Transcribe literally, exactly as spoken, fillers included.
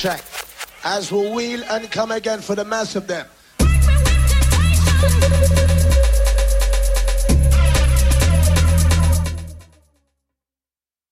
track. As we wheel and come again for the mass of them.